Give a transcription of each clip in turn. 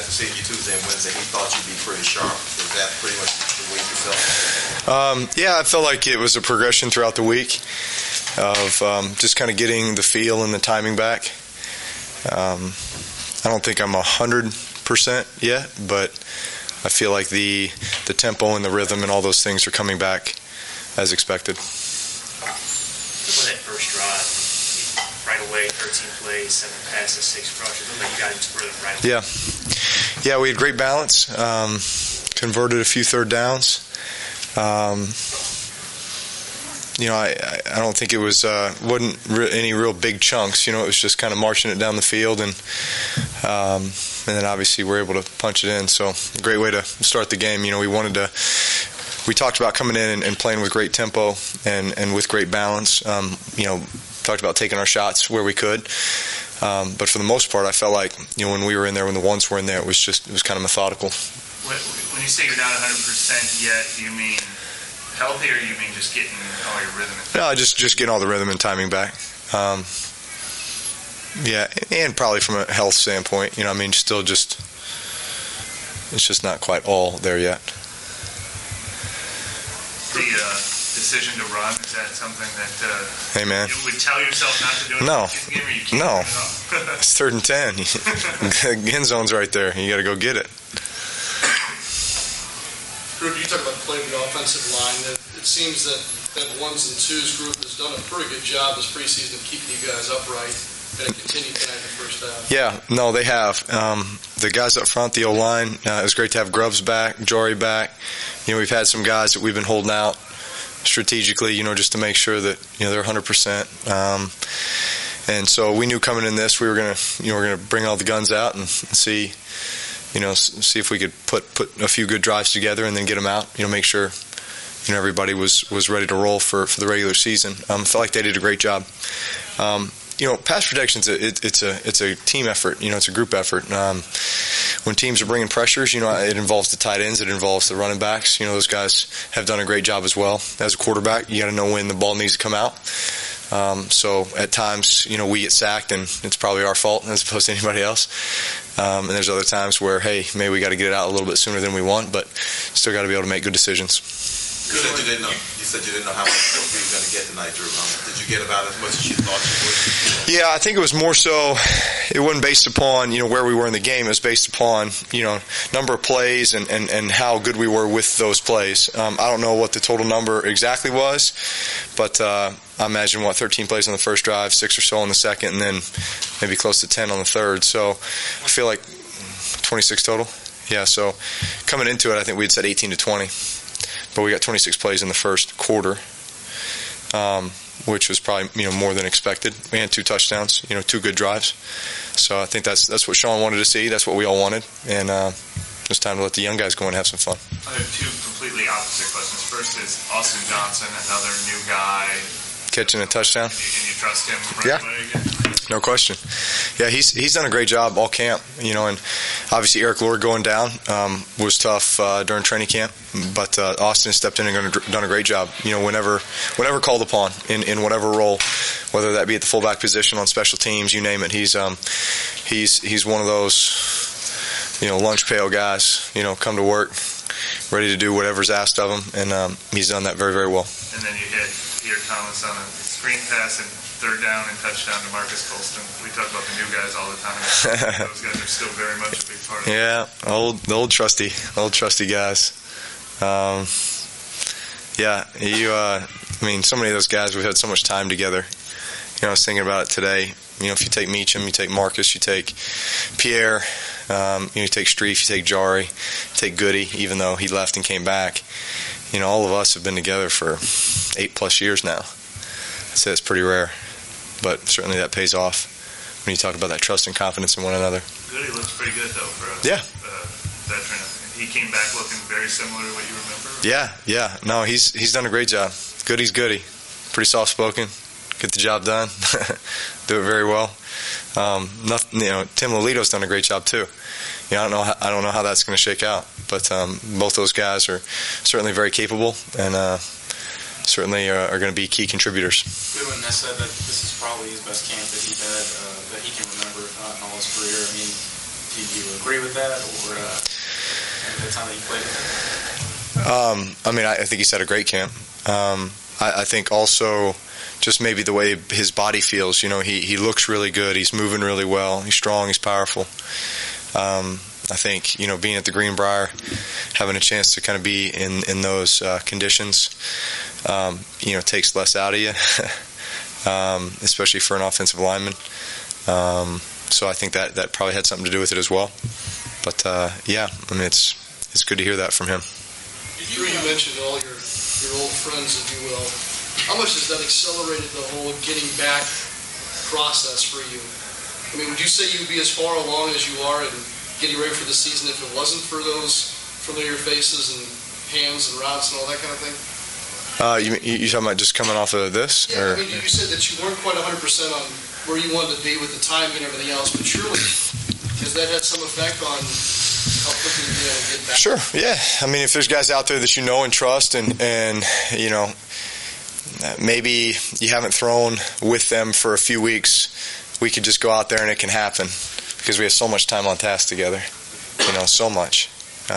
after seeing you Tuesday and Wednesday, he thought you'd be pretty sharp. Is that pretty much the way you felt? Yeah, I felt like it was a progression throughout the week of just kind of getting the feel and the timing back. I don't think I'm 100% yet, but I feel like the tempo and the rhythm and all those things are coming back as expected. For that first drive, right away, 13 plays, 7 passes, 6 rushes. Looked like you got into rhythm right away. Yeah, we had great balance. Converted a few third downs. I don't think it wasn't any real big chunks. It was just kind of marching it down the field, and then obviously we're able to punch it in. So great way to start the game. We talked about coming in and playing with great tempo and with great balance. Talked about taking our shots where we could. But for the most part, I felt like when we were in there, when the ones were in there, it was kind of methodical. When you say you're not 100% yet, do you mean healthy, or you mean just getting all your rhythm? No, just getting all the rhythm and timing back. And probably from a health standpoint, still it's just not quite all there yet. The decision to run, is that something that hey man, you would tell yourself not to do it? No, in the game, or you can't no. It's 3rd and 10. End zone's right there. You got to go get it. Drew, you talk about the play of the offensive line. It seems that ones and twos group has done a pretty good job this preseason of keeping you guys upright, and it continued tonight in the first half. Yeah, no, they have. The guys up front, the O-line, it was great to have Grubbs back, Jory back. We've had some guys that we've been holding out strategically, just to make sure that they're 100%. And so we knew coming in this, we were gonna bring all the guns out and see. See if we could put a few good drives together and then get them out. Make sure everybody was ready to roll for the regular season. Felt like they did a great job. Pass protection's it's a team effort. It's a group effort. When teams are bringing pressures, it involves the tight ends, it involves the running backs. Those guys have done a great job as well. As a quarterback, you got to know when the ball needs to come out. So at times, we get sacked, and it's probably our fault as opposed to anybody else. And there's other times where, hey, maybe we got to get it out a little bit sooner than we want, but still got to be able to make good decisions. You said you didn't know how much you were going to get tonight, Drew. Did you get about as much as you thought you would? Yeah, I think it was more so. It wasn't based upon where we were in the game. It was based upon number of plays and how good we were with those plays. I don't know what the total number exactly was, but I imagine 13 plays on the first drive, 6 or so on the second, and then maybe close to 10 on the third. So I feel like 26 total. Yeah. So coming into it, I think we had said 18 to 20. But we got 26 plays in the first quarter, which was probably more than expected. We had 2 touchdowns, 2 good drives. So I think that's what Sean wanted to see. That's what we all wanted, and it's time to let the young guys go and have some fun. I have 2 completely opposite questions. First is Austin Johnson, another new guy catching a touchdown. And you trust him right away again? No question. Yeah, he's done a great job all camp, and obviously Eric Lord going down was tough during training camp, but Austin stepped in and done a great job. Whenever called upon in whatever role, whether that be at the fullback position, on special teams, you name it. He's one of those lunch pail guys. Come to work, ready to do whatever's asked of him, and he's done that very, very well. And then you hit Peter Thomas on a screen pass and 3rd down and touchdown to Marcus Colston. We talk about the new guys all the time. Those guys are still very much a big part of it. Yeah, the old trusty guys. So many of those guys, we've had so much time together. I was thinking about it today. If you take Meacham, you take Marcus, you take Pierre, you take Streif, you take Jari, you take Goody, even though he left and came back. All of us have been together for 8+ years now. I'd say it's pretty rare, but certainly that pays off when you talk about that trust and confidence in one another. Goody looks pretty good, though, for us. Yeah. Veteran. He came back looking very similar to what you remember. Yeah. No, he's done a great job. Goody's Goody. Pretty soft-spoken. Get the job done. Do it very well. Tim Lolito's done a great job too. I don't know how that's going to shake out, but both those guys are certainly very capable and certainly are going to be key contributors. Goodwin has said that this is probably his best camp that he can remember, if not in all his career. Do Do you agree with that, or at the time that you played with him? I mean, I think he's had a great camp. I think also just maybe the way his body feels. You know, he looks really good. He's moving really well. He's strong. He's powerful. I think, you know, being at the Greenbrier, having a chance to kind of be in those conditions, you know, takes less out of you, especially for an offensive lineman. So I think that probably had something to do with it as well. But yeah, I mean, it's good to hear that from him. You mentioned all your old friends, if you will. How much has that accelerated the whole getting back process for you? I mean, would you say you'd be as far along as you are in getting ready for the season if it wasn't for those familiar faces and hands and routes and all that kind of thing? You talking about just coming off of this? Yeah, or? I mean, you said that you weren't quite 100% on where you wanted to be with the timing and everything else, but surely has that had some effect on how quickly you'll be able to get back? Sure, yeah. I mean, if there's guys out there that you know and trust and you know, maybe you haven't thrown with them for a few weeks, we could just go out there and it can happen because we have so much time on task together, you know, so much.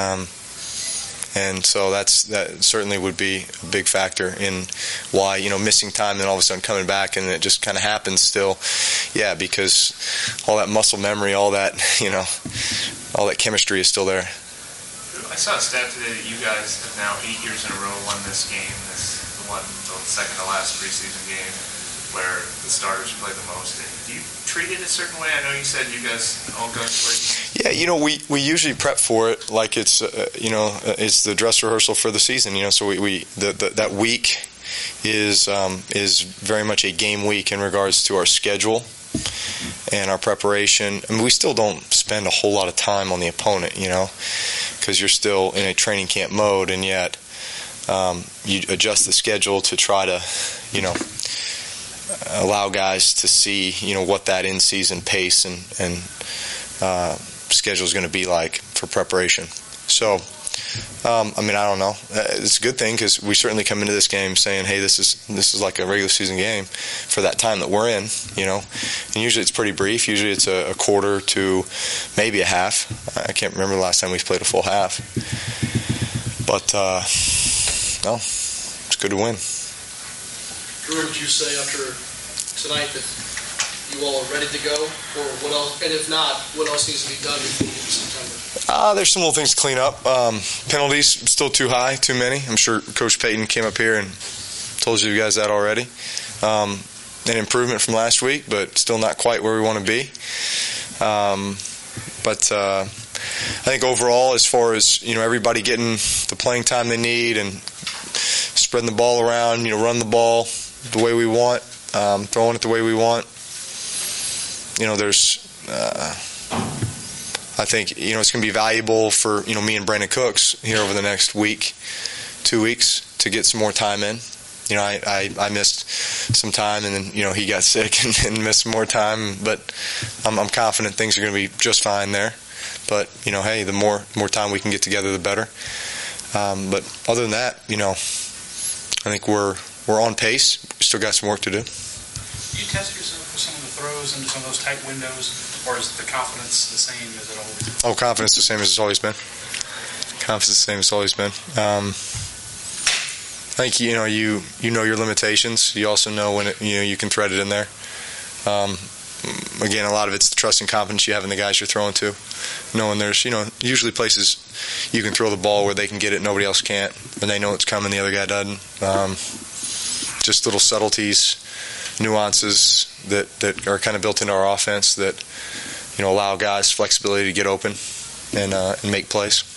And so that certainly would be a big factor in why, you know, missing time and all of a sudden coming back and it just kind of happens still. Yeah, because all that muscle memory, all that, you know, all that chemistry is still there. I saw a stat today that you guys have now 8 years in a row won this game, the second to last preseason game where the starters play the most. Do you treat it a certain way? I know you said you guys all go play. Yeah, you know, we usually prep for it like it's you know, it's the dress rehearsal for the season. You know, so that week is very much a game week in regards to our schedule and our preparation. I mean, we still don't spend a whole lot of time on the opponent, you know, because you're still in a training camp mode, and yet you adjust the schedule to try to, you know, allow guys to see, you know, what that in-season pace and schedule is going to be like for preparation. So, I mean, I don't know. It's a good thing because we certainly come into this game saying, hey, this is like a regular season game for that time that we're in, you know. And usually it's pretty brief. Usually it's a quarter to maybe a half. I can't remember the last time we played a full half. But, no, it's good to win. Drew, would you say after tonight that you all are ready to go, or what else? And if not, what else needs to be done before we get to September? There's some little things to clean up. Penalties still too high, too many. I'm sure Coach Payton came up here and told you guys that already. An improvement from last week, but still not quite where we want to be. But I think overall, as far as, you know, everybody getting the playing time they need and spreading the ball around, you know, run the ball the way we want, throwing it the way we want. You know, there's, I think, you know, it's going to be valuable for, you know, me and Brandon Cooks here over the next week, 2 weeks to get some more time in. You know, I missed some time and then, you know, he got sick and missed some more time, but I'm confident things are going to be just fine there. But, you know, hey, the more time we can get together, the better. But other than that, you know, I think we're on pace. We still got some work to do. You test yourself with some of the throws into some of those tight windows, or is the confidence the same as it always been? Oh, confidence the same as it's always been. Confidence the same as it's always been. I think, you know, you know your limitations. You also know when you can thread it in there. Again, a lot of it's the trust and confidence you have in the guys you're throwing to. Knowing there's, you know, usually places you can throw the ball where they can get it, nobody else can't, and they know it's coming, the other guy doesn't. Just little subtleties, nuances that are kind of built into our offense that, you know, allow guys flexibility to get open and make plays.